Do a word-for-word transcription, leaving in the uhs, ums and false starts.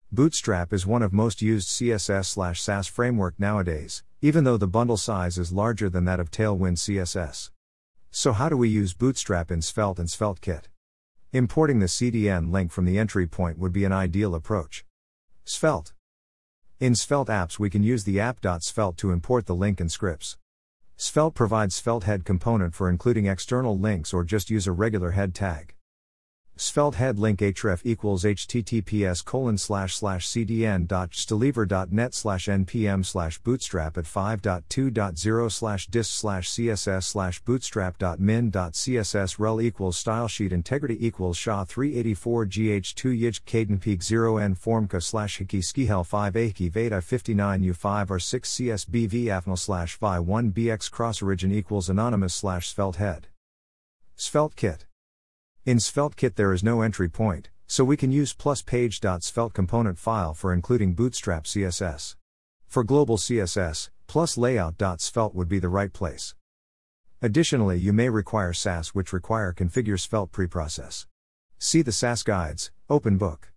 Bootstrap is one of most used C S S slash Sass framework nowadays, even though the bundle size is larger than that of Tailwind C S S. So how do we use Bootstrap in Svelte and SvelteKit? Importing the C D N link from the entry point would be an ideal approach. Svelte. In Svelte apps we can use the app.svelte to import the link and scripts. Svelte provides Svelte head component for including external links or just use a regular head tag. Svelte head link href equals https colon slash slash cdn.steliver.net slash npm slash bootstrap at five point two point zero slash dist slash css slash bootstrap.min.css rel equals stylesheet integrity equals sha three eighty-four gh two yij cadenpeak zero n formka slash hiki skihel five aki veda fifty-nine u five r six csbv afnal slash vi one bx cross origin equals anonymous slash svelte head. SvelteKit. In SvelteKit there is no entry point, so we can use plus page.svelte component file for including Bootstrap C S S. For global C S S, plus layout.svelte would be the right place. Additionally, you may require Sass which require configure Svelte preprocess. See the Sass guides, open book.